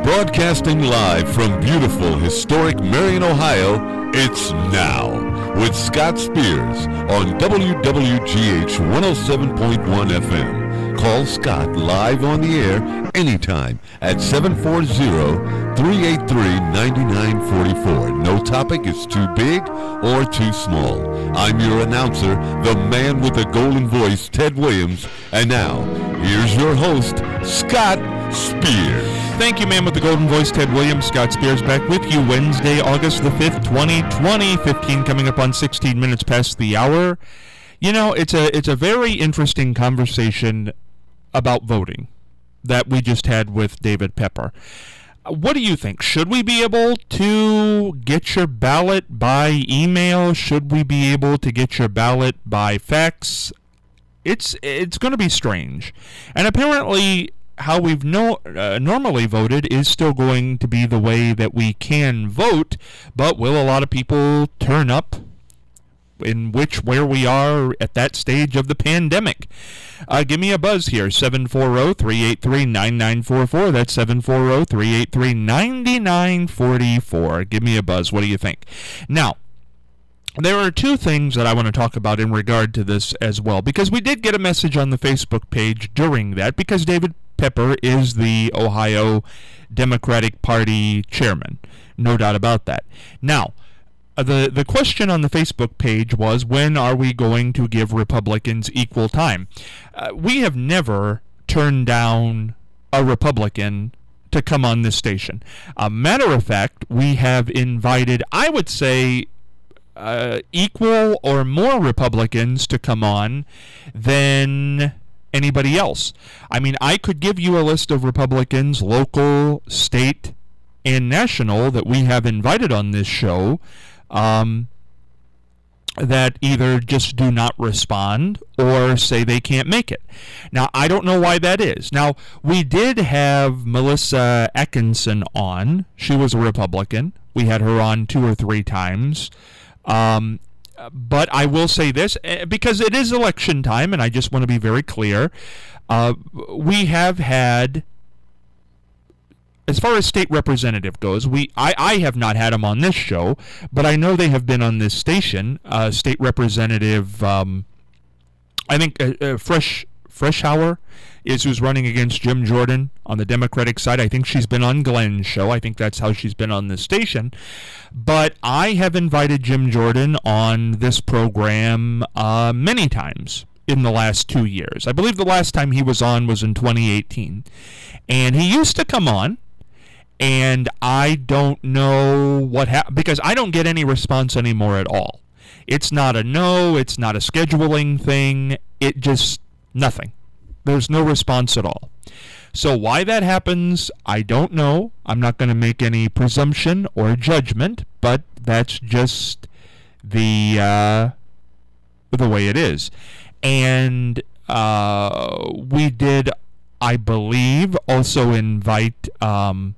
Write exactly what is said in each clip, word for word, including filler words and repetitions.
Broadcasting live from beautiful, historic Marion, Ohio, it's Now with Scott Spears on W W G H one oh seven point one F M. Call Scott live on the air anytime at seven four zero, three eight three, nine nine four four. No topic is too big or too small. I'm your announcer, the man with the golden voice, Ted Williams. And now, here's your host, Scott Spears. Thank you, man with the golden voice, Ted Williams. Scott Spears back with you Wednesday, August the fifth, twenty twenty. fifteen coming up on sixteen minutes past the hour. You know, it's a it's a very interesting conversation about voting that we just had with David Pepper. What do you think? Should we be able to get your ballot by email? Should we be able to get your ballot by fax? It's it's going to be strange. And apparently how we've no, uh, normally voted is still going to be the way that we can vote, but will a lot of people turn up in which where we are at that stage of the pandemic? Uh, give me a buzz here, seven four zero, three eight three, nine nine four four. That's seven four zero, three eight three, nine nine four four. Give me a buzz. What do you think? Now, there are two things that I want to talk about in regard to this as well, because we did get a message on the Facebook page during that, because David Pepper is the Ohio Democratic Party chairman. No doubt about that. Now, the, the question on the Facebook page was, when are we going to give Republicans equal time? Uh, we have never turned down a Republican to come on this station. A matter of fact, we have invited, I would say, uh, equal or more Republicans to come on than anybody else. I mean, I could give you a list of Republicans, local, state, and national, that we have invited on this show, um, that either just do not respond or say they can't make it. Now, I don't know why that is. Now, we did have Melissa Atkinson on. She was a Republican. We had her on two or three times. Um, But I will say this, because it is election time, and I just want to be very clear. Uh, we have had, as far as state representative goes, we I, I have not had them on this show, but I know they have been on this station. Uh, state representative, um, I think uh, uh, Fresh Freshauer is who's running against Jim Jordan on the Democratic side. I think she's been on Glenn's show. I think that's how she's been on this station. But I have invited Jim Jordan on this program uh, many times in the last two years. I believe the last time he was on was in twenty eighteen. And he used to come on, and I don't know what happened, because I don't get any response anymore at all. It's not a no, it's not a scheduling thing, it just, nothing. There's no response at all. So why that happens, I don't know. I'm not going to make any presumption or judgment, but that's just the uh, the way it is. And uh, we did, I believe, also invite. Um,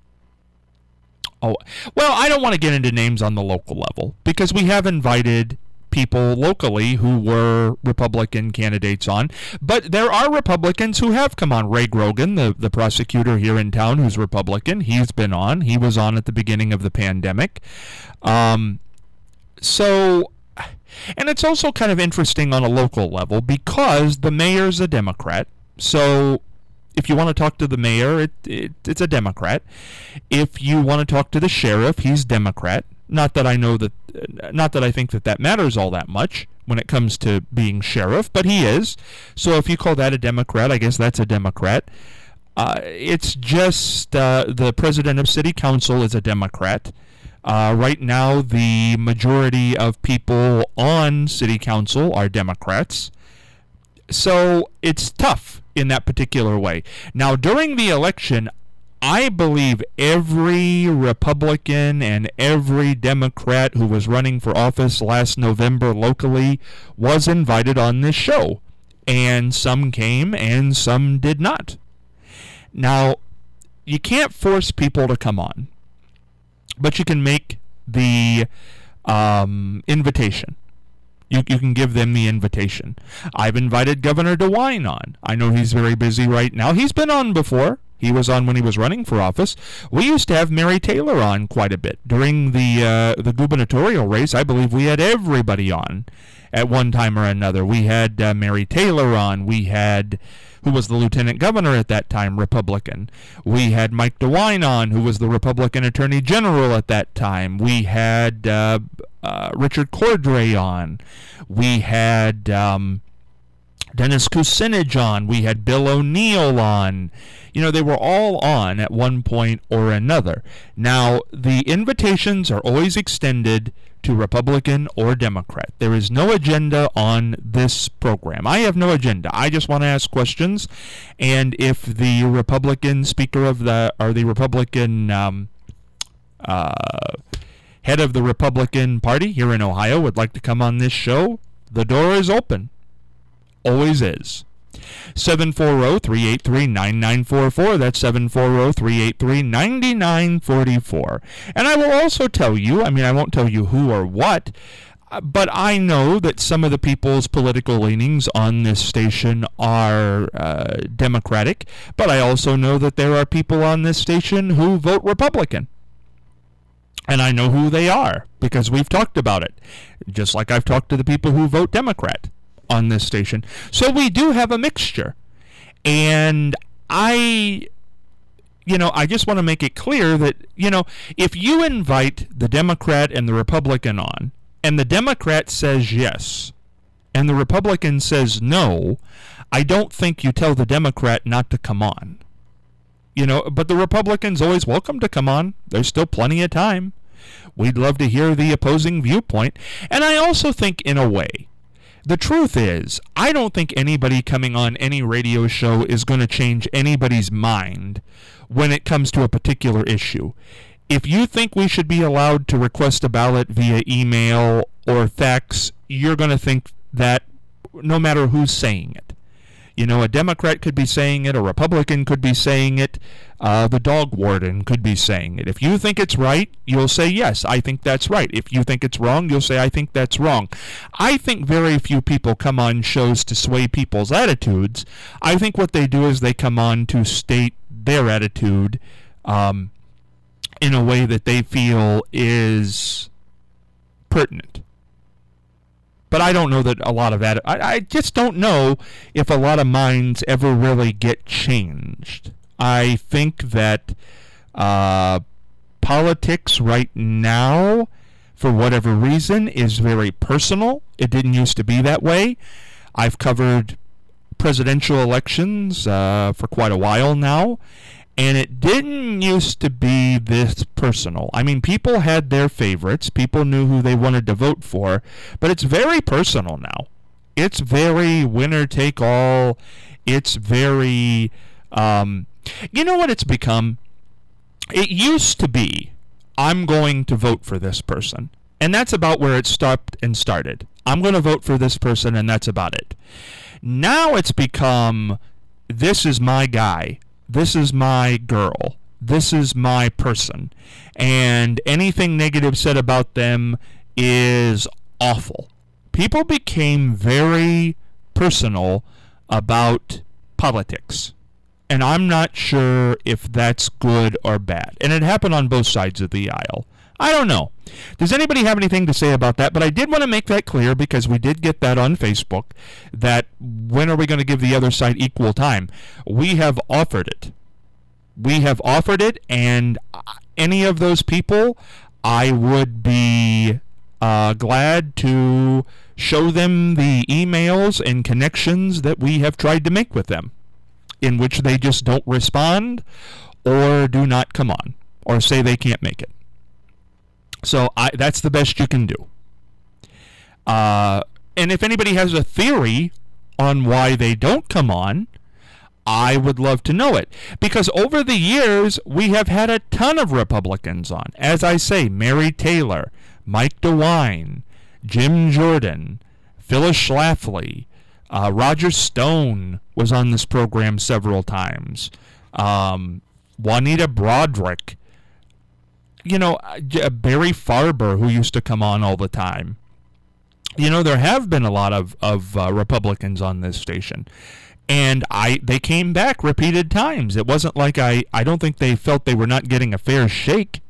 oh, well, I don't want to get into names on the local level, because we have invited people locally who were Republican candidates on, but there are Republicans who have come on. Ray Grogan, the, the prosecutor here in town, who's Republican, he's been on. He was on at the beginning of the pandemic. Um, so, and it's also kind of interesting on a local level, because the mayor's a Democrat. So if you want to talk to the mayor, it, it it's a Democrat. If you want to talk to the sheriff, he's Democrat. Not that I know that, not that I think that that matters all that much when it comes to being sheriff, but he is. So if you call that a Democrat, I guess that's a Democrat. Uh, it's just uh, the president of city council is a Democrat. Uh, right now, the majority of people on city council are Democrats. So it's tough in that particular way. Now, during the election, I believe every Republican and every Democrat who was running for office last November locally was invited on this show. And some came and some did not. Now, you can't force people to come on, but you can make the um, invitation. You, you can give them the invitation. I've invited Governor DeWine on. I know he's very busy right now. He's been on before. He was on when he was running for office. We used to have Mary Taylor on quite a bit. During the uh, the gubernatorial race, I believe we had everybody on at one time or another. We had uh, Mary Taylor on. We had, who was the lieutenant governor at that time, Republican. We had Mike DeWine on, who was the Republican attorney general at that time. We had uh, uh, Richard Cordray on. We had um, Dennis Kucinich on. We had Bill O'Neill on. You know, they were all on at one point or another. Now, the invitations are always extended to Republican or Democrat. There is no agenda on this program. I have no agenda. I just want to ask questions. And if the Republican Speaker of the, or the Republican um, uh, head of the Republican Party here in Ohio would like to come on this show, the door is open. Always is. seven four zero, three eight three, nine nine four four. That's seven four zero, three eight three, nine nine four four. And I will also tell you, I mean, I won't tell you who or what, but I know that some of the people's political leanings on this station are uh, Democratic, but I also know that there are people on this station who vote Republican. And I know who they are because we've talked about it, just like I've talked to the people who vote Democrat on this station. So we do have a mixture. And I, you know, I just want to make it clear that, you know, if you invite the Democrat and the Republican on, and the Democrat says yes, and the Republican says no, I don't think you tell the Democrat not to come on. You know, but the Republican's always welcome to come on. There's still plenty of time. We'd love to hear the opposing viewpoint. And I also think, in a way, the truth is, I don't think anybody coming on any radio show is going to change anybody's mind when it comes to a particular issue. If you think we should be allowed to request a ballot via email or fax, you're going to think that no matter who's saying it. You know, a Democrat could be saying it, a Republican could be saying it, uh, the dog warden could be saying it. If you think it's right, you'll say, yes, I think that's right. If you think it's wrong, you'll say, I think that's wrong. I think very few people come on shows to sway people's attitudes. I think what they do is they come on to state their attitude um, in a way that they feel is pertinent. But I don't know that a lot of that, I, I just don't know if a lot of minds ever really get changed. I think that uh, politics right now, for whatever reason, is very personal. It didn't used to be that way. I've covered presidential elections uh, for quite a while now, and it didn't used to be this personal. I mean, people had their favorites. People knew who they wanted to vote for. But it's very personal now. It's very winner take all. It's very, um, you know what it's become? It used to be, I'm going to vote for this person. And that's about where it stopped and started. I'm going to vote for this person, and that's about it. Now it's become, this is my guy. This is my girl. This is my person. And anything negative said about them is awful. People became very personal about politics. And I'm not sure if that's good or bad. And it happened on both sides of the aisle. I don't know. Does anybody have anything to say about that? But I did want to make that clear because we did get that on Facebook, that when are we going to give the other side equal time? We have offered it. We have offered it, and any of those people, I would be uh, glad to show them the emails and connections that we have tried to make with them, in which they just don't respond or do not come on or say they can't make it. So I, that's the best you can do. Uh, and if anybody has a theory on why they don't come on, I would love to know it. Because over the years, we have had a ton of Republicans on. As I say, Mary Taylor, Mike DeWine, Jim Jordan, Phyllis Schlafly, uh, Roger Stone was on this program several times. Um, Juanita Broderick. You know, Barry Farber, who used to come on all the time. You know, there have been a lot of, of uh, Republicans on this station. And I they came back repeated times. It wasn't like I, I don't think they felt they were not getting a fair shake.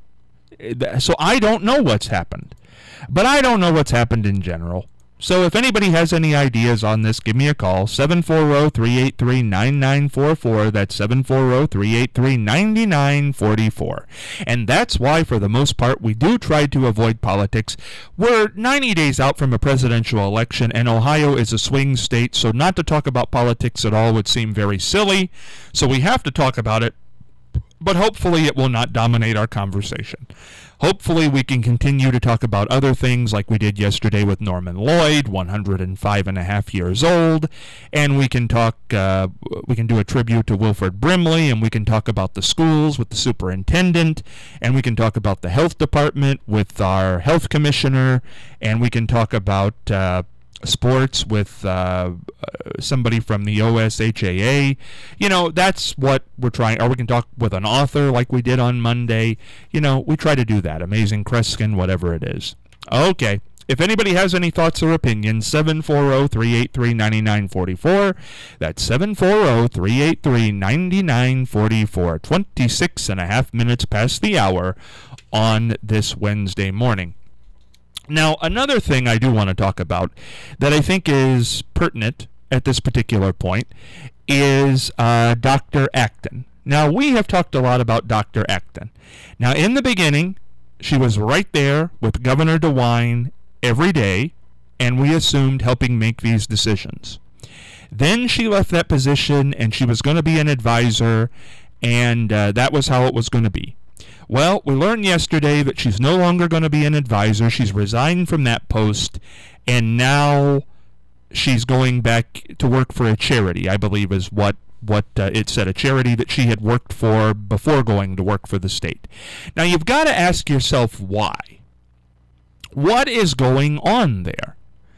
So I don't know what's happened. But I don't know what's happened in general. So if anybody has any ideas on this, give me a call, seven four zero, three eight three, nine nine four four. That's seven four zero, three eight three, nine nine four four. And that's why, for the most part, we do try to avoid politics. We're ninety days out from a presidential election, and Ohio is a swing state, so not to talk about politics at all would seem very silly. So we have to talk about it, but hopefully it will not dominate our conversation. Hopefully we can continue to talk about other things like we did yesterday with Norman Lloyd, one hundred five and a half years old, and we can talk, uh, we can do a tribute to Wilford Brimley, and we can talk about the schools with the superintendent, and we can talk about the health department with our health commissioner, and we can talk about uh, sports with uh, somebody from the O S H A A. You know, that's what we're trying. Or we can talk with an author like we did on Monday. You know, we try to do that. Amazing Kreskin, whatever it is. Okay. If anybody has any thoughts or opinions, seven four zero, three eight three, nine nine four four. That's seven four zero, three eight three, nine nine four four. twenty-six and a half minutes past the hour on this Wednesday morning. Now, another thing I do want to talk about that I think is pertinent at this particular point is uh, Doctor Acton. Now, we have talked a lot about Doctor Acton. Now, in the beginning, she was right there with Governor DeWine every day, and we assumed helping make these decisions. Then she left that position, and she was going to be an advisor, and uh, that was how it was going to be. Well, we learned yesterday that she's no longer going to be an advisor. She's resigned from that post, and now she's going back to work for a charity, I believe is what, what uh, it said, a charity that she had worked for before going to work for the state. Now, you've got to ask yourself why. What is going on there?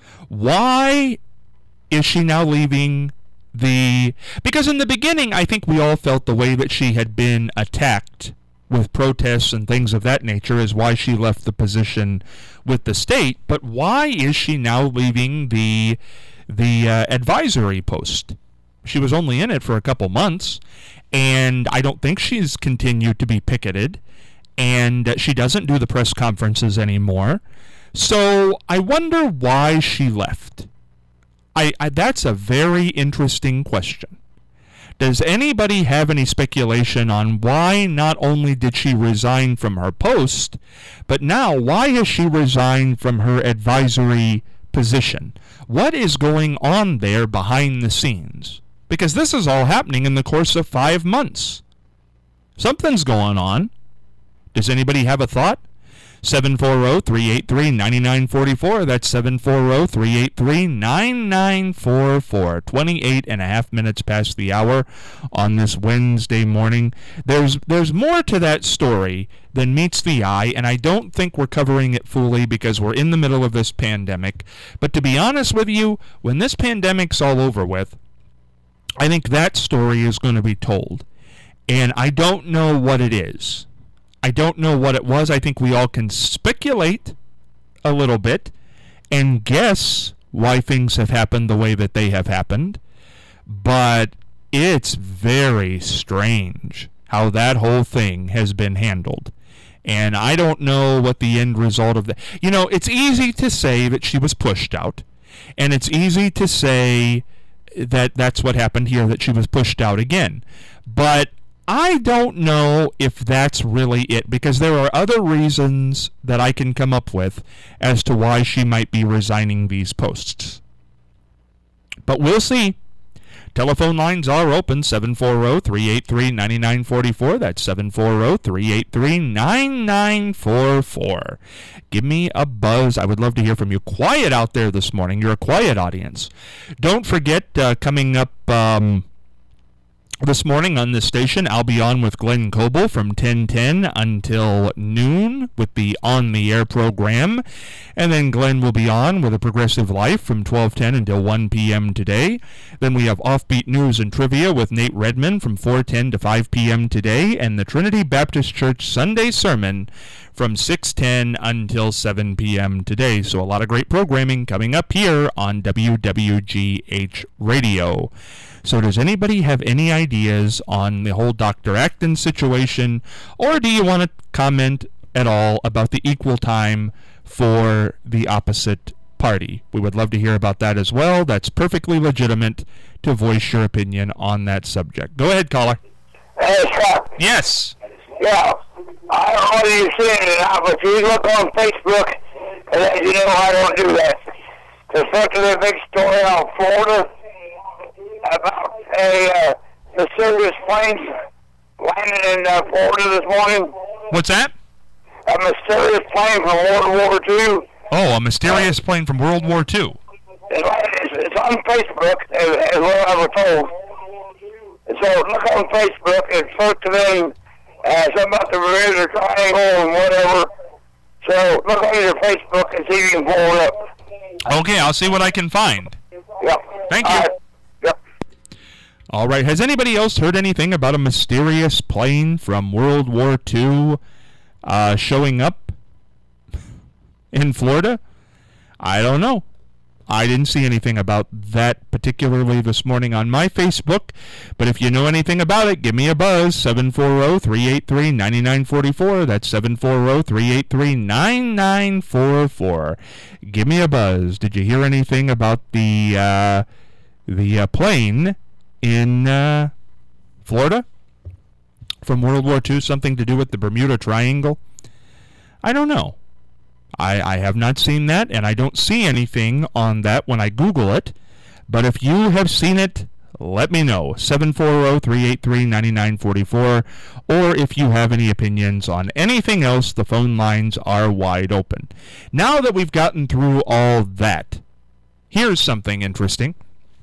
Why is she now leaving the... Because in the beginning, I think we all felt the way that she had been attacked with protests and things of that nature is why she left the position with the state. But why is she now leaving the the uh, advisory post? She was only in it for a couple months, and I don't think she's continued to be picketed, and uh, she doesn't do the press conferences anymore. So I wonder why she left. I, I that's a very interesting question. Does anybody have any speculation on why not only did she resign from her post, but now why has she resigned from her advisory position? What is going on there behind the scenes? Because this is all happening in the course of five months. Something's going on. Does anybody have a thought? seven four zero, three eight three, nine nine four four. That's seven four zero, three eight three, nine nine four four. twenty-eight and a half minutes past the hour on this Wednesday morning. There's there's more to that story than meets the eye, and I don't think we're covering it fully because we're in the middle of this pandemic. But to be honest with you, when this pandemic's all over with, I think that story is going to be told. And I don't know what it is. I don't know what it was. I think we all can speculate a little bit and guess why things have happened the way that they have happened. But it's very strange how that whole thing has been handled. And I don't know what the end result of that... You know, it's easy to say that she was pushed out. And it's easy to say that that's what happened here, that she was pushed out again. But I don't know if that's really it, because there are other reasons that I can come up with as to why she might be resigning these posts. But we'll see. Telephone lines are open, seven four zero, three eight three, nine nine four four. That's seven four zero, three eight three, nine nine four four. Give me a buzz. I would love to hear from you. Quiet out there this morning. You're a quiet audience. Don't forget, uh, coming up... Um, This morning on this station, I'll be on with Glenn Coble from ten ten until noon with the On the Air program. And then Glenn will be on with A Progressive Life from twelve ten until one p.m. today. Then we have Offbeat News and Trivia with Nate Redmond from four ten to five p.m. today. And the Trinity Baptist Church Sunday Sermon from six ten until seven p.m. today. So a lot of great programming coming up here on W W G H Radio. So does anybody have any ideas on the whole Doctor Acton situation, or do you want to comment at all about the equal time for the opposite party? We would love to hear about that as well. That's perfectly legitimate to voice your opinion on that subject. Go ahead, caller. Hey, Scott. Yes. Yeah, I don't know whether you've seen it or not, but if you look on Facebook, and as you know, I don't do that. There's such a big story out of Florida about a uh, mysterious plane landing in uh, Florida this morning. What's that? A mysterious plane from World War Two. Oh, a mysterious plane from World War Two. It's, it's on Facebook, as, as what I was told. And so look on Facebook and search the name, uh, something about the Bermuda Triangle and whatever. So look on your Facebook and see if you can pull it up. Okay, I'll see what I can find. Yep. Thank you. All right. Yep. All right. Has anybody else heard anything about a mysterious plane from World War Two uh, showing up in Florida? I don't know. I didn't see anything about that particularly this morning on my Facebook, but if you know anything about it, give me a buzz, seven four zero, three eight three, nine nine four four. That's seven four zero, three eight three, nine nine four four. Give me a buzz. Did you hear anything about the uh, the uh, plane in uh, Florida from World War Two, something to do with the Bermuda Triangle? I don't know. I, I have not seen that, and I don't see anything on that when I Google it. But if you have seen it, let me know. seven four zero, three eight three, nine nine four four. Or if you have any opinions on anything else, the phone lines are wide open. Now that we've gotten through all that, here's something interesting.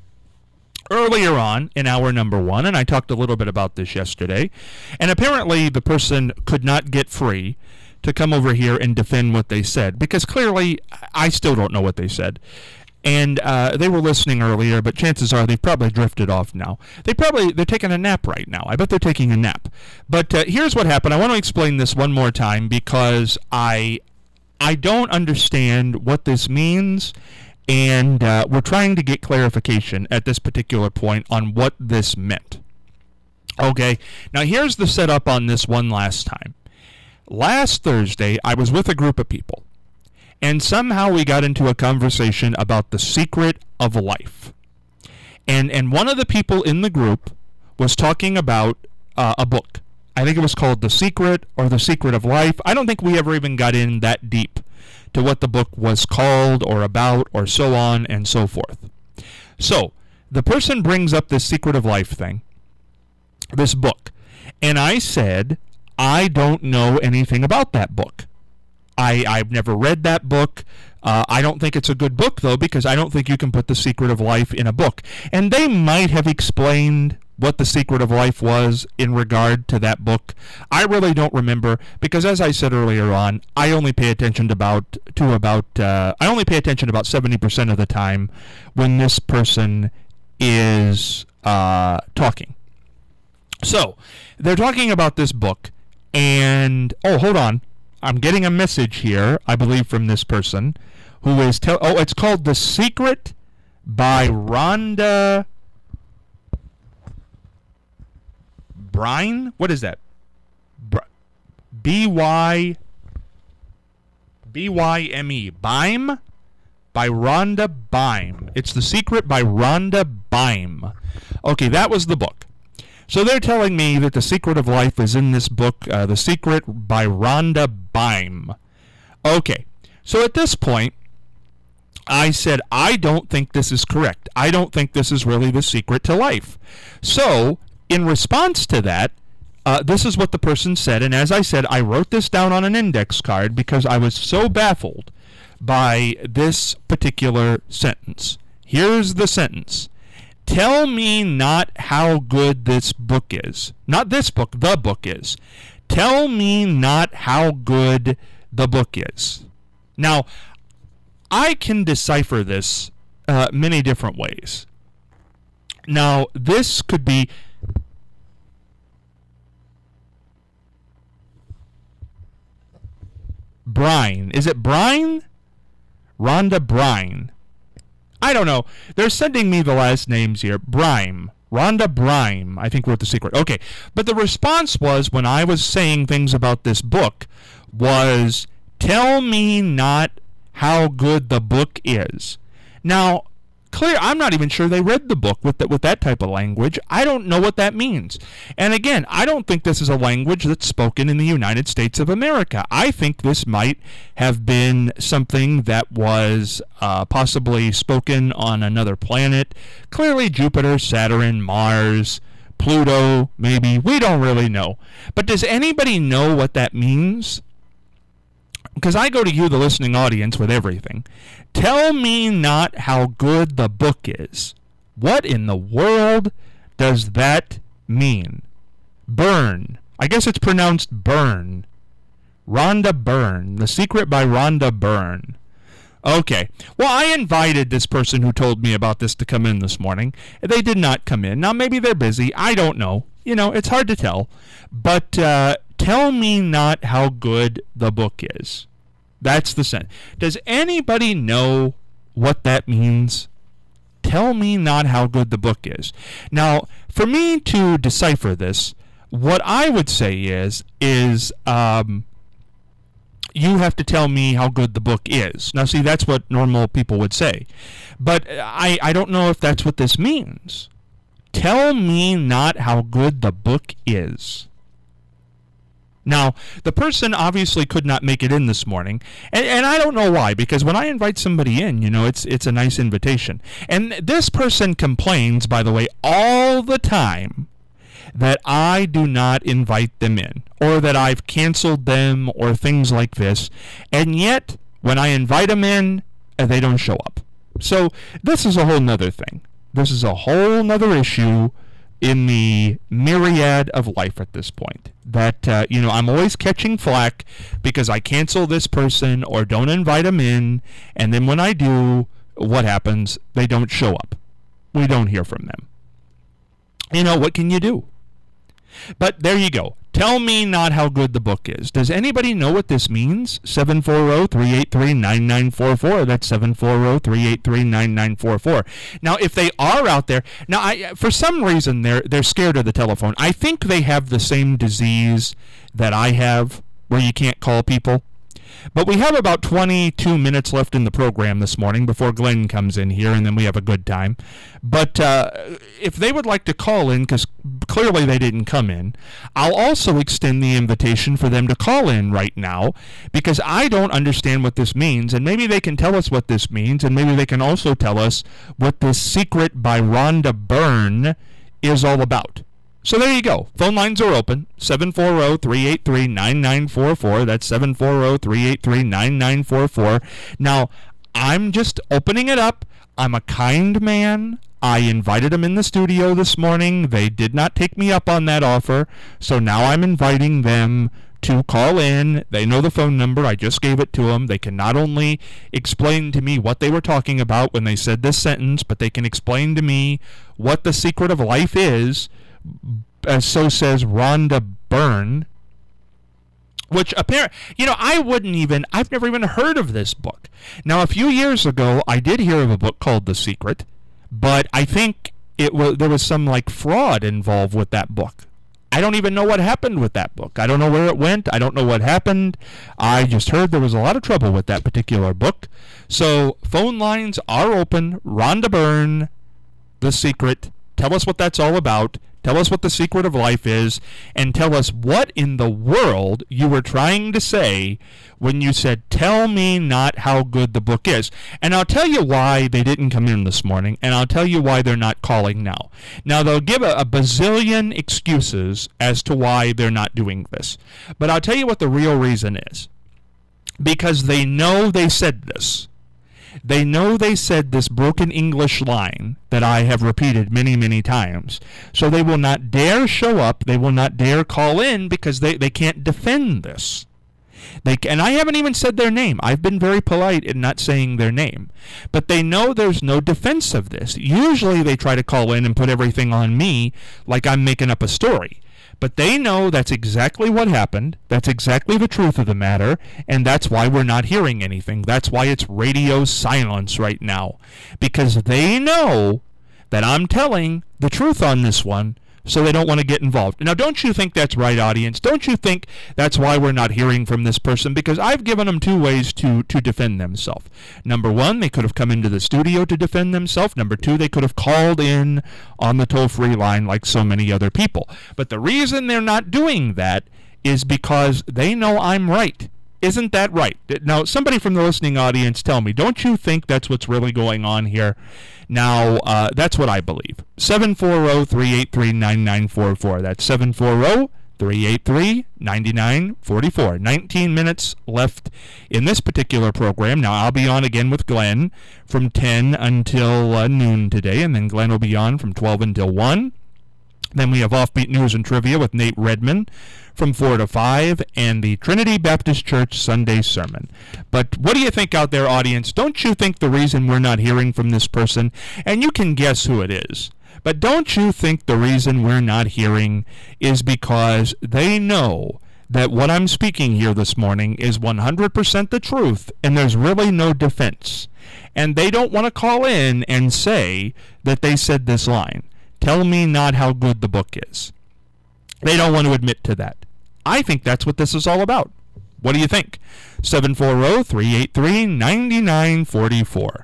Earlier on in hour number one, and I talked a little bit about this yesterday, and apparently the person could not get free to come over here and defend what they said, because clearly I still don't know what they said. And uh, they were listening earlier, but chances are they've probably drifted off now. They probably, they're taking a nap right now. I bet they're taking a nap. But uh, here's what happened. I want to explain this one more time because I, I don't understand what this means, and uh, we're trying to get clarification at this particular point on what this meant. Okay, now here's the setup on this one last time. Last Thursday, I was with a group of people, and somehow we got into a conversation about the secret of life. And and one of the people in the group was talking about uh, a book. I think it was called The Secret or The Secret of Life. I don't think we ever even got in that deep to what the book was called or about or so on and so forth. So, the person brings up this Secret of Life thing, this book, and I said, I don't know anything about that book. I, I've never read that book. Uh, I don't think it's a good book, though, because I don't think you can put The Secret of Life in a book. And they might have explained what The Secret of Life was in regard to that book. I really don't remember, because as I said earlier on, I only pay attention to about, to about uh, I only pay attention about seventy percent of the time when this person is uh, talking. So, they're talking about this book. And, oh, hold on. I'm getting a message here, I believe, from this person who is, tell- oh, it's called The Secret by Rhonda Brine? What is that? B Y B Y M E. Bime? By Rhonda Bime. It's The Secret by Rhonda Bime. Okay, that was the book. So they're telling me that The Secret of Life is in this book, uh, The Secret by Rhonda Bime. Okay, so at this point, I said, I don't think this is correct. I don't think this is really the secret to life. So, in response to that, uh, this is what the person said, and as I said, I wrote this down on an index card because I was so baffled by this particular sentence. Here's the sentence. Tell me not how good this book is. Not this book, the book is. Tell me not how good the book is. Now, I can decipher this uh, many different ways. Now, this could be... Brine. Is it Brine? Rhonda Brine. I don't know. They're sending me the last names here. Brime. Rhonda Byrne, I think, wrote The Secret. Okay, but the response was, when I was saying things about this book, was, tell me not how good the book is. Now, clear, I'm not even sure they read the book with that, with that type of language. I don't know what that means. And again, I don't think this is a language that's spoken in the United States of America. I think this might have been something that was uh, possibly spoken on another planet. Clearly Jupiter, Saturn, Mars, Pluto, maybe. We don't really know. But does anybody know what that means? Because I go to you, the listening audience, with everything. Tell me not how good the book is. What in the world does that mean? Byrne. I guess it's pronounced Byrne. Rhonda Byrne. The Secret by Rhonda Byrne. Okay. Well, I invited this person who told me about this to come in this morning. They did not come in. Now, maybe they're busy. I don't know. You know, it's hard to tell. But uh, tell me not how good the book is. That's the sentence. Does anybody know what that means? Tell me not how good the book is. Now, for me to decipher this, what I would say is, is um, you have to tell me how good the book is. Now, see, that's what normal people would say. But I, I don't know if that's what this means. Tell me not how good the book is. Now, the person obviously could not make it in this morning, and, and I don't know why, because when I invite somebody in, you know, it's it's a nice invitation. And this person complains, by the way, all the time that I do not invite them in, or that I've canceled them, or things like this, and yet, when I invite them in, they don't show up. So, this is a whole nother thing. This is a whole nother issue in the myriad of life at this point. That, uh, you know, I'm always catching flack because I cancel this person or don't invite them in, and then when I do, what happens? They don't show up. We don't hear from them. You know, what can you do? But there you go. Tell me not how good the book is. Does anybody know what this means? seven four zero, three eight three, nine nine four four. That's seven four zero, three eight three, nine nine four four. Now, if they are out there, now, I, for some reason, they're they're scared of the telephone. I think they have the same disease that I have, where you can't call people. But we have about twenty-two minutes left in the program this morning before Glenn comes in here, and then we have a good time. But uh, if they would like to call in, because clearly they didn't come in, I'll also extend the invitation for them to call in right now, because I don't understand what this means, and maybe they can tell us what this means, and maybe they can also tell us what this Secret by Rhonda Byrne is all about. So there you go. Phone lines are open. seven four zero, three eight three, nine nine four four. That's seven four zero, three eight three, nine nine four four. Now, I'm just opening it up. I'm a kind man. I invited them in the studio this morning. They did not take me up on that offer. So now I'm inviting them to call in. They know the phone number. I just gave it to them. They can not only explain to me what they were talking about when they said this sentence, but they can explain to me what the secret of life is. As so says Rhonda Byrne, which apparently, you know, I wouldn't even, I've never even heard of this book. Now, a few years ago, I did hear of a book called The Secret, but I think it was there was some like fraud involved with that book. I don't even know what happened with that book. I don't know where it went. I don't know what happened. I just heard there was a lot of trouble with that particular book. So phone lines are open. Rhonda Byrne, The Secret. Tell us what that's all about. Tell us what the secret of life is, and tell us what in the world you were trying to say when you said, tell me not how good the book is. And I'll tell you why they didn't come in this morning, and I'll tell you why they're not calling now. Now, they'll give a, a bazillion excuses as to why they're not doing this. But I'll tell you what the real reason is. Because they know they said this. They know they said this broken English line that I have repeated many, many times. So they will not dare show up. They will not dare call in because they, they can't defend this. They And I haven't even said their name. I've been very polite in not saying their name. But they know there's no defense of this. Usually they try to call in and put everything on me like I'm making up a story. But they know that's exactly what happened. That's exactly the truth of the matter. And that's why we're not hearing anything. That's why it's radio silence right now. Because they know that I'm telling the truth on this one, so they don't want to get involved. Now, don't you think that's right, audience? Don't you think that's why we're not hearing from this person? Because I've given them two ways to, to defend themselves. Number one, they could have come into the studio to defend themselves. Number two, they could have called in on the toll-free line like so many other people. But the reason they're not doing that is because they know I'm right. Isn't that right? Now, somebody from the listening audience, tell me, don't you think that's what's really going on here? Now, uh, that's what I believe. seven four zero, three eight three, nine nine four four. That's seven four zero, three eight three, nine nine four four. nineteen minutes left in this particular program. Now, I'll be on again with Glenn from ten until uh, noon today, and then Glenn will be on from twelve until one. Then we have Offbeat News and Trivia with Nate Redman from four to five, and the Trinity Baptist Church Sunday Sermon. But what do you think out there, audience? Don't you think the reason we're not hearing from this person, and you can guess who it is, but don't you think the reason we're not hearing is because they know that what I'm speaking here this morning is one hundred percent the truth, and there's really no defense. And they don't want to call in and say that they said this line, "Tell me not how good the book is." They don't want to admit to that. I think that's what this is all about. What do you think? seven four zero, three eight three, nine nine four four.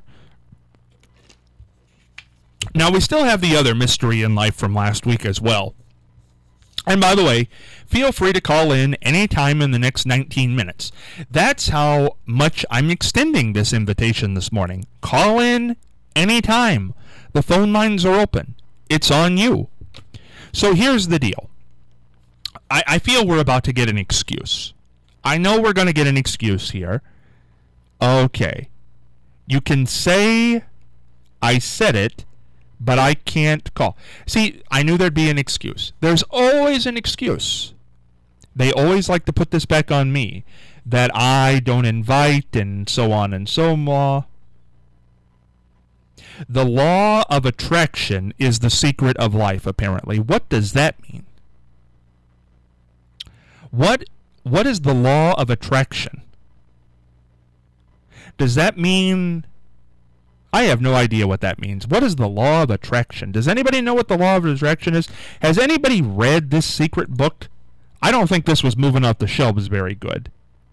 Now, we still have the other mystery in life from last week as well. And by the way, feel free to call in anytime in the next nineteen minutes. That's how much I'm extending this invitation this morning. Call in anytime. The phone lines are open. It's on you. So here's the deal. I, I feel we're about to get an excuse. I know we're going to get an excuse here. Okay. You can say I said it, but I can't call. See, I knew there'd be an excuse. There's always an excuse. They always like to put this back on me, that I don't invite and so on and so on. The law of attraction is the secret of life, apparently. What does that mean? What what is the law of attraction? Does that mean... I have no idea what that means. What is the law of attraction? Does anybody know what the law of attraction is? Has anybody read this secret book? I don't think this was moving off the shelves very good.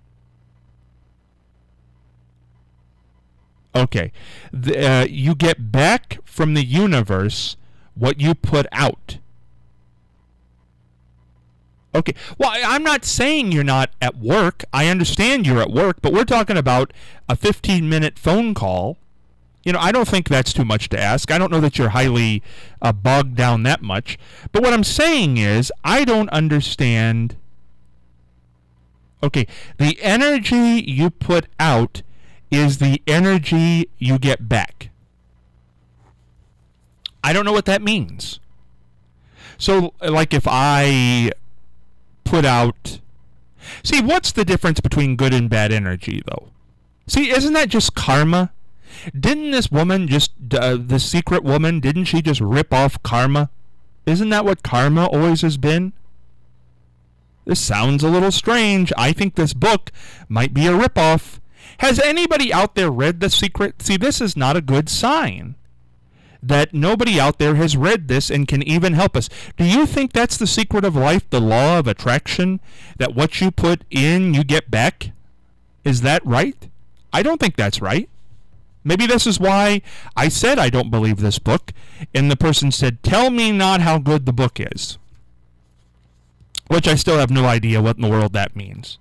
Okay. The, uh, you get back from the universe what you put out. Okay. Well, I'm not saying you're not at work. I understand you're at work, but we're talking about a fifteen-minute phone call. You know, I don't think that's too much to ask. I don't know that you're highly uh, bogged down that much. But what I'm saying is, I don't understand. Okay, the energy you put out is the energy you get back. I don't know what that means. So, like if I put out... See, what's the difference between good and bad energy, though? See, isn't that just karma? Didn't this woman just, uh, the secret woman, didn't she just rip off karma? Isn't that what karma always has been? This sounds a little strange. I think this book might be a ripoff. Has anybody out there read The Secret? See, this is not a good sign that nobody out there has read this and can even help us. Do you think that's the secret of life, the law of attraction, that what you put in, you get back? Is that right? I don't think that's right. Maybe this is why I said I don't believe this book, and the person said, "Tell me not how good the book is." Which I still have no idea what in the world that means.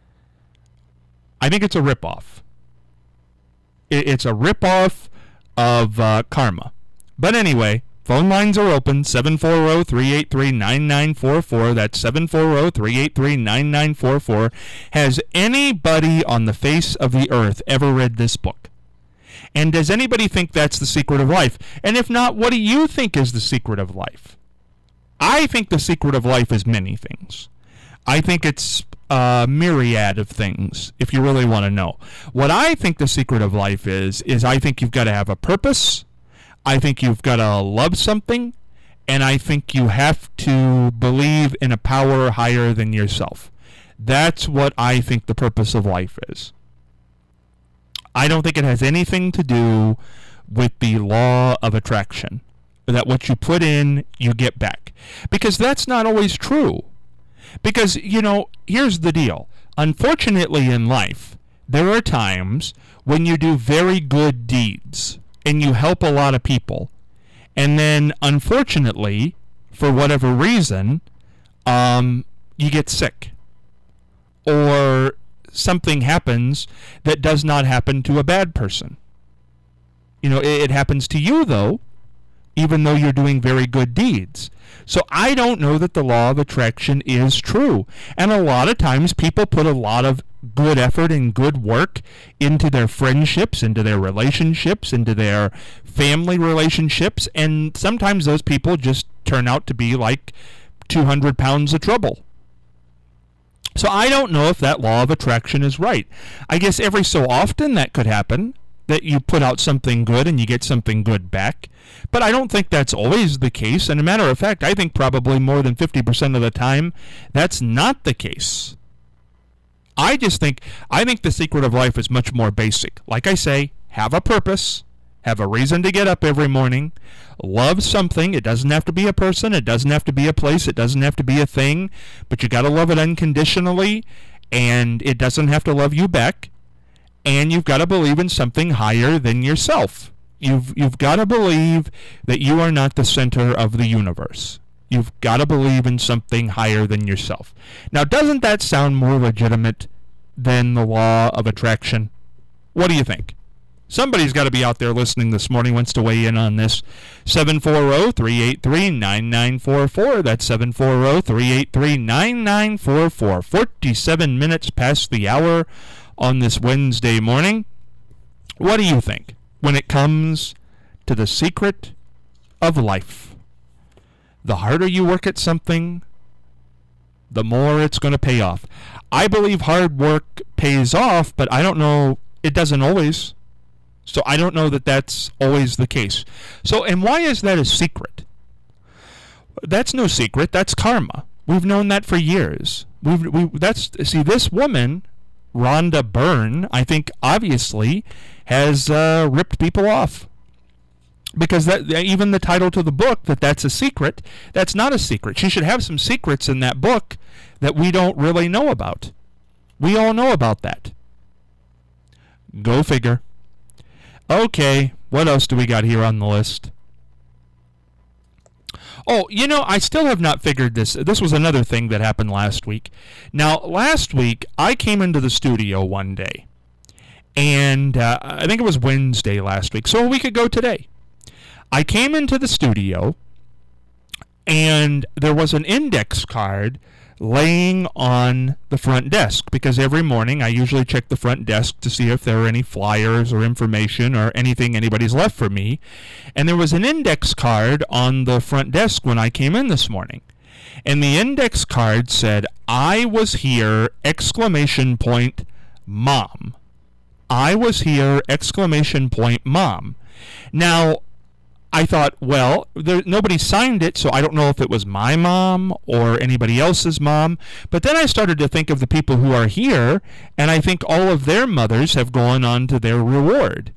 I think it's a ripoff. It's a ripoff of uh, karma. But anyway, phone lines are open, seven four zero, three eight three, nine nine four four. That's seven four zero, three eight three, nine nine four four. Has anybody on the face of the earth ever read this book? And does anybody think that's the secret of life? And if not, what do you think is the secret of life? I think the secret of life is many things. I think it's a myriad of things, if you really want to know. What I think the secret of life is, is I think you've got to have a purpose. I think you've got to love something. And I think you have to believe in a power higher than yourself. That's what I think the purpose of life is. I don't think it has anything to do with the law of attraction. that what you put in, you get back. Because that's not always true. Because, you know, here's the deal. Unfortunately in life, there are times when you do very good deeds and you help a lot of people. And then, unfortunately, for whatever reason, um, you get sick. Or something happens that does not happen to a bad person. You know, it, it happens to you, though, even though you're doing very good deeds. So I don't know that the law of attraction is true. And a lot of times people put a lot of good effort and good work into their friendships, into their relationships, into their family relationships, and sometimes those people just turn out to be like two hundred pounds of trouble. So I don't know if that law of attraction is right. I guess every so often that could happen, that you put out something good and you get something good back. But I don't think that's always the case. And a matter of fact, I think probably more than fifty percent of the time, that's not the case. I just think, I think the secret of life is much more basic. Like I say, have a purpose, have a reason to get up every morning, love something. It doesn't have to be a person, it doesn't have to be a place, it doesn't have to be a thing, but you got to love it unconditionally, and it doesn't have to love you back. And you've got to believe in something higher than yourself. You've you've got to believe that you are not the center of the universe. You've got to believe in something higher than yourself. Now, doesn't that sound more legitimate than the law of attraction? What do you think? Somebody's got to be out there listening this morning, wants to weigh in on this. seven four zero, three eight three, nine nine four four. That's seven four zero, three eight three, nine nine four four. forty-seven minutes past the hour on this Wednesday morning. What do you think when it comes to the secret of life? The harder you work at something, the more it's going to pay off. I believe hard work pays off, but I don't know, it doesn't always. So I don't know that that's always the case. So, and why is that a secret? That's no secret. That's karma. We've known that for years. We've we that's see this woman, Rhonda Byrne, I think obviously has uh, ripped people off. Because that even the title to the book, that that's a secret, that's not a secret. She should have some secrets in that book that we don't really know about. We all know about that. Go figure. Okay, what else do we got here on the list? Oh, you know, I still have not figured this. This was another thing that happened last week. Now, last week, I came into the studio one day. And uh, I think it was Wednesday last week, so a week ago today. I came into the studio, and there was an index card laying on the front desk, because every morning I usually check the front desk to see if there are any flyers or information or anything anybody's left for me. And there was an index card on the front desk when I came in this morning. And the index card said, "I was here, exclamation point, mom. I was here, exclamation point, mom." Now, I thought, well, there, nobody signed it, so I don't know if it was my mom or anybody else's mom. But then I started to think of the people who are here, and I think all of their mothers have gone on to their reward.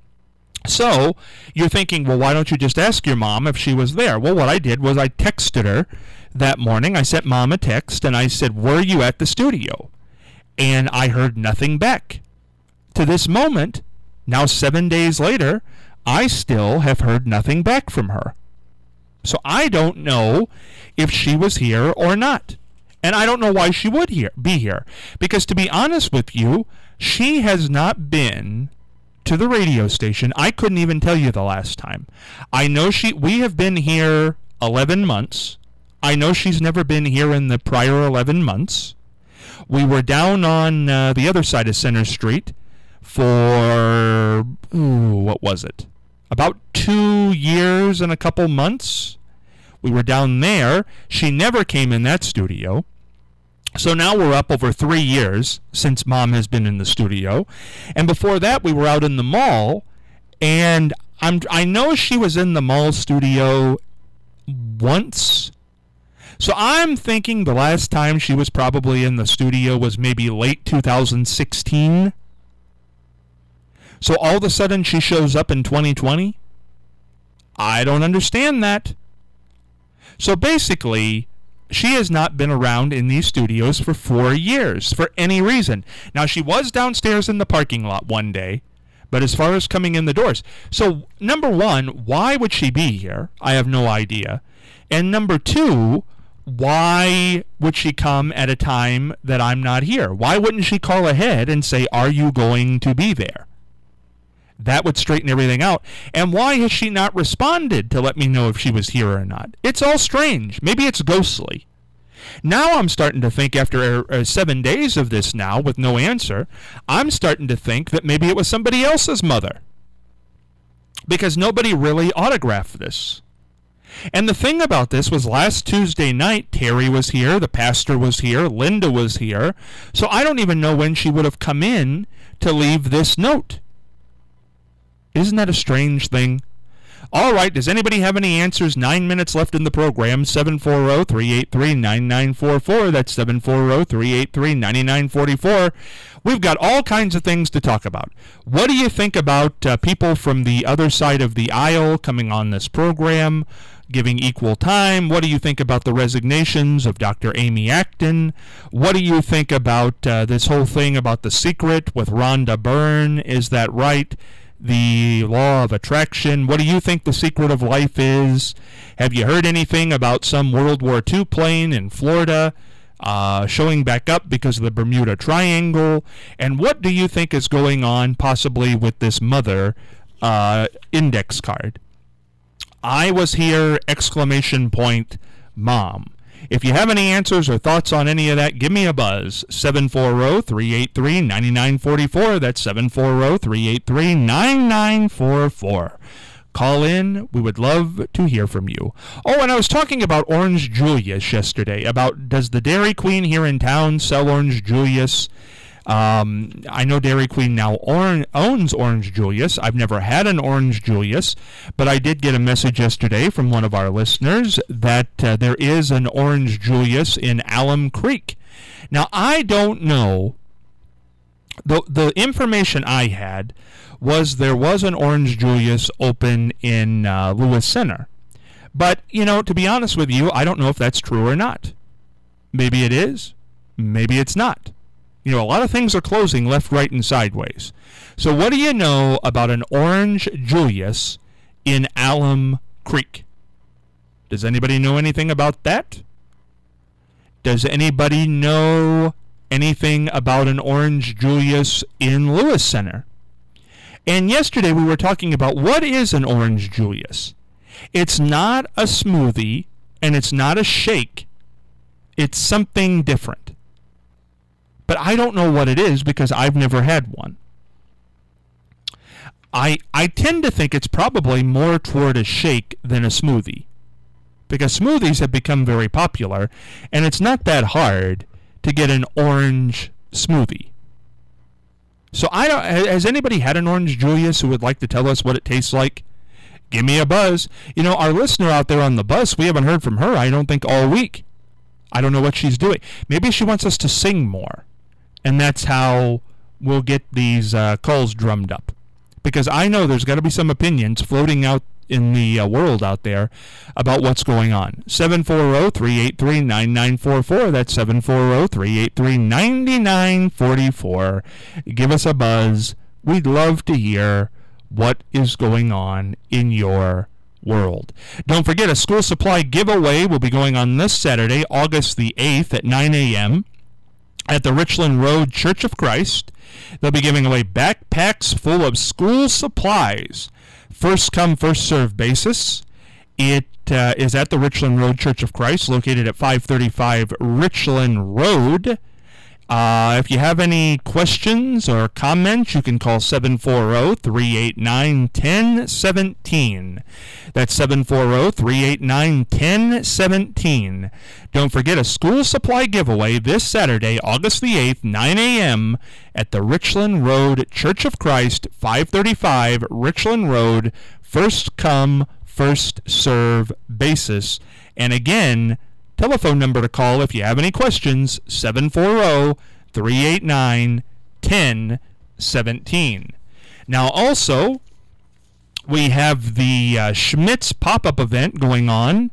So you're thinking, well, why don't you just ask your mom if she was there? Well, what I did was I texted her that morning. I sent mom a text, and I said, "Were you at the studio?" And I heard nothing back. To this moment, now seven days later, I still have heard nothing back from her. So I don't know if she was here or not. And I don't know why she would here, be here. Because to be honest with you, she has not been to the radio station. I couldn't even tell you the last time. I know she. We have been here eleven months. I know she's never been here in the prior eleven months. We were down on uh, the other side of Center Street for, ooh, what was it? About two years and a couple months. We were down there. She never came in that studio. So now we're up over three years since Mom has been in the studio. And before that, we were out in the mall. And I'm, I know she was in the mall studio once. So I'm thinking the last time she was probably in the studio was maybe late two thousand sixteen. So all of a sudden she shows up in twenty twenty? I don't understand that. So basically, she has not been around in these studios for four years for any reason. Now, she was downstairs in the parking lot one day, but as far as coming in the doors. So, number one, why would she be here? I have no idea. And number two, why would she come at a time that I'm not here? Why wouldn't she call ahead and say, are you going to be there? That would straighten everything out. And why has she not responded to let me know if she was here or not? It's all strange. Maybe it's ghostly. Now I'm starting to think, after uh, seven days of this now with no answer, I'm starting to think that maybe it was somebody else's mother. Because nobody really autographed this. And the thing about this was, last Tuesday night, Terry was here, the pastor was here, Linda was here. So I don't even know when she would have come in to leave this note. Isn't that a strange thing? All right, does anybody have any answers? Nine minutes left in the program. seven four zero, three eight three, nine nine four four. That's seven four zero, three eight three, nine nine four four. We've got all kinds of things to talk about. What do you think about uh, people from the other side of the aisle coming on this program, giving equal time? What do you think about the resignations of Doctor Amy Acton? What do you think about uh, this whole thing about The Secret with Rhonda Byrne? Is that right? The law of attraction. What do you think the secret of life is? Have you heard anything about some World War Two plane in Florida uh, showing back up because of the Bermuda Triangle? And what do you think is going on possibly with this mother uh, index card? I was here, exclamation point, mom. If you have any answers or thoughts on any of that, give me a buzz. seven four zero, three eight three, nine nine four four. That's seven four zero, three eight three, nine nine four four. Call in. We would love to hear from you. Oh, and I was talking about Orange Julius yesterday, about does the Dairy Queen here in town sell Orange Julius? Um, I know Dairy Queen now or- owns Orange Julius. I've never had an Orange Julius, but I did get a message yesterday from one of our listeners that uh, there is an Orange Julius in Alum Creek. Now, I don't know. The, the information I had was there was an Orange Julius open in uh, Lewis Center. But, you know, to be honest with you, I don't know if that's true or not. Maybe it is. Maybe it's not. You know, a lot of things are closing left, right, and sideways. So what do you know about an Orange Julius in Alum Creek? Does anybody know anything about that? Does anybody know anything about an Orange Julius in Lewis Center? And yesterday we were talking about what is an Orange Julius. It's not a smoothie, and it's not a shake. It's something different. But I don't know what it is because I've never had one. I I tend to think it's probably more toward a shake than a smoothie. Because smoothies have become very popular, and it's not that hard to get an orange smoothie. So I don't, has anybody had an Orange Julius who would like to tell us what it tastes like? Give me a buzz. You know, our listener out there on the bus, we haven't heard from her, I don't think, all week. I don't know what she's doing. Maybe she wants us to sing more. And that's how we'll get these uh, calls drummed up. Because I know there's got to be some opinions floating out in the uh, world out there about what's going on. seven four zero, three eight three, nine nine four four. That's seven four zero, three eight three, nine nine four four. Give us a buzz. We'd love to hear what is going on in your world. Don't forget, a school supply giveaway will be going on this Saturday, August the eighth at nine a.m. at the Richland Road Church of Christ. They'll be giving away backpacks full of school supplies. First come, first served basis. It uh, is at the Richland Road Church of Christ, located at five thirty-five Richland Road. Uh, if you have any questions or comments, you can call seven four zero, three eight nine, one zero one seven. That's seven four zero, three eight nine, one zero one seven. Don't forget, a school supply giveaway this Saturday, August the eighth, nine a.m. at the Richland Road Church of Christ, five thirty-five Richland Road. First come, first serve basis. And again, telephone number to call if you have any questions, seven four zero, three eight nine, one zero one seven. Now also, we have the uh, Schmitz pop-up event going on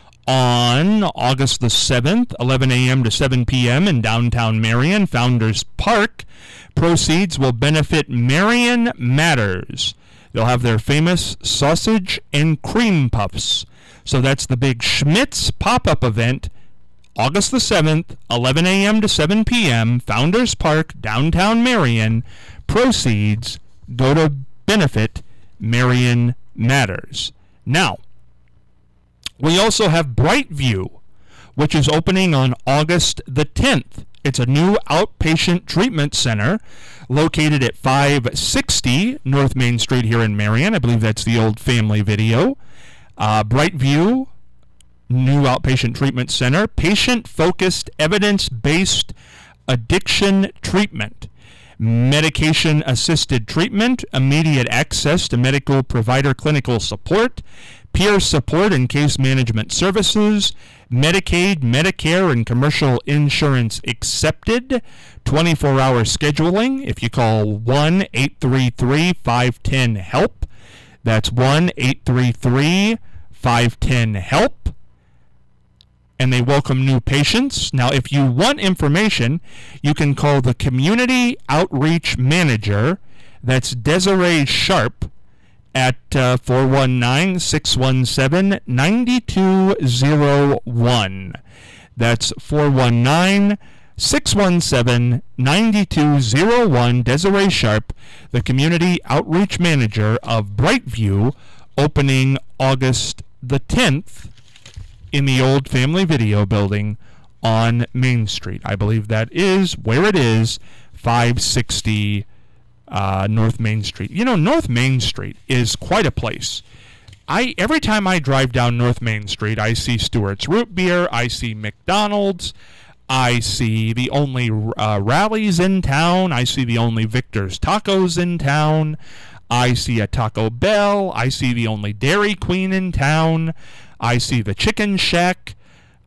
on August the seventh, eleven a.m. to seven p.m. in downtown Marion, Founders Park. Proceeds will benefit Marion Matters. They'll have their famous sausage and cream puffs. So that's the big Schmitz pop-up event, August the seventh, eleven a.m. to seven p.m., Founders Park, downtown Marion. Proceeds go to benefit Marion Matters. Now, we also have Brightview, which is opening on August the tenth. It's a new outpatient treatment center located at five sixty North Main Street here in Marion. I believe that's the old Family Video. Uh, Brightview, new outpatient treatment center, patient-focused, evidence-based addiction treatment, medication-assisted treatment, immediate access to medical provider clinical support, peer support and case management services, Medicaid, Medicare, and commercial insurance accepted, twenty-four hour scheduling. If you call one eight three three, five one zero, HELP, that's one eight three three, five one zero, HELP, and they welcome new patients. Now, if you want information, you can call the Community Outreach Manager, that's Desiree Sharp, at uh, four one nine, six one seven, nine two zero one. That's four one nine, six one seven, nine two zero one. Desiree Sharp, the Community Outreach Manager of Brightview, opening August the tenth in the old Family Video building on Main Street. I believe that is where it is, five sixty Uh, North Main Street. You know, North Main Street is quite a place. I every time I drive down North Main Street, I see Stewart's Root Beer, I see McDonald's, I see the only uh, Rallies in town, I see the only Victor's Tacos in town, I see a Taco Bell, I see the only Dairy Queen in town, I see the Chicken Shack.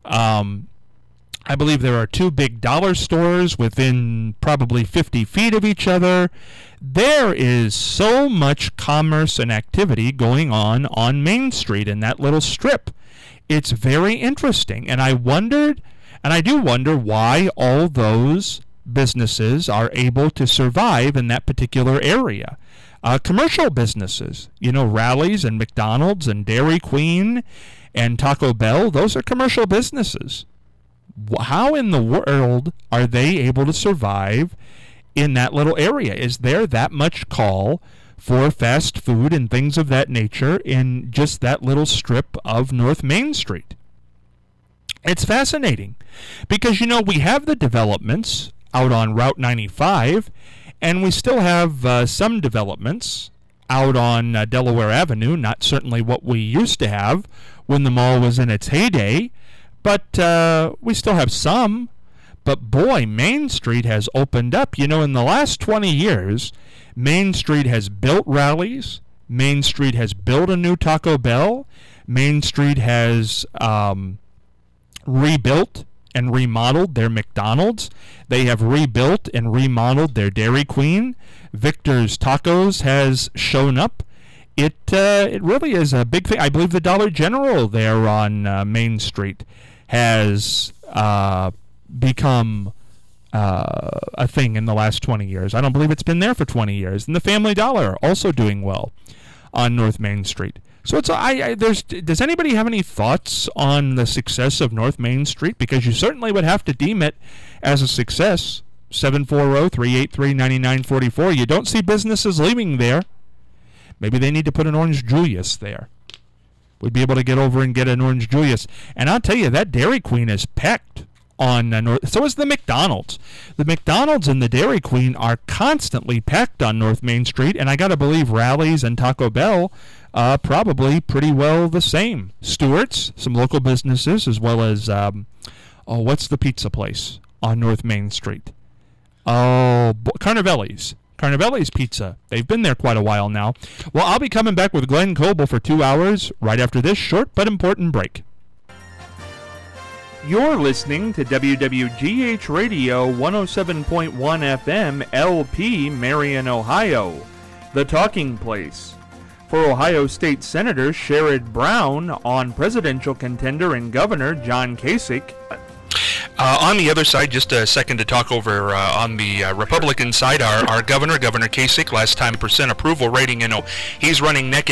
Um, I believe there are two big dollar stores within probably fifty feet of each other. There is so much commerce and activity going on on Main Street in that little strip. It's very interesting, and I wondered, and I do wonder why all those businesses are able to survive in that particular area. Uh, commercial businesses, you know, Rallies and McDonald's and Dairy Queen and Taco Bell, those are commercial businesses. How in the world are they able to survive in that little area? Is there that much call for fast food and things of that nature in just that little strip of North Main Street? It's fascinating because, you know, we have the developments out on Route ninety-five, and we still have uh, some developments out on uh, Delaware Avenue, not certainly what we used to have when the mall was in its heyday. But uh, we still have some. But boy, Main Street has opened up. You know, in the last twenty years, Main Street has built Rallies. Main Street has built a new Taco Bell. Main Street has um, rebuilt and remodeled their McDonald's. They have rebuilt and remodeled their Dairy Queen. Victor's Tacos has shown up. It uh, it really is a big thing. I believe the Dollar General there on uh, Main Street has uh, become uh, a thing in the last twenty years. I don't believe it's been there for twenty years. And the Family Dollar also doing well on North Main Street. So it's I, I there's does anybody have any thoughts on the success of North Main Street? Because you certainly would have to deem it as a success. seven four zero, three eight three, nine nine four four. You don't see businesses leaving there. Maybe they need to put an Orange Julius there. We'd be able to get over and get an Orange Julius. And I'll tell you, that Dairy Queen is packed on uh, North. So is the McDonald's. The McDonald's and the Dairy Queen are constantly packed on North Main Street, and I got to believe Rallies and Taco Bell uh, probably pretty well the same. Stewart's, some local businesses, as well as, um, oh, what's the pizza place on North Main Street? Oh, Carnavelli's. Carnavelli's Pizza. They've been there quite a while now. Well, I'll be coming back with Glenn Coble for two hours right after this short but important break. You're listening to W W G H Radio one oh seven point one F M L P, Marion, Ohio, the talking place. For Ohio State Senator Sherrod Brown on presidential contender and Governor John Kasich. Uh, on the other side, just a second to talk over uh, on the uh, Republican side, our, our governor, Governor Kasich, last time percent approval rating, you know, he's running neck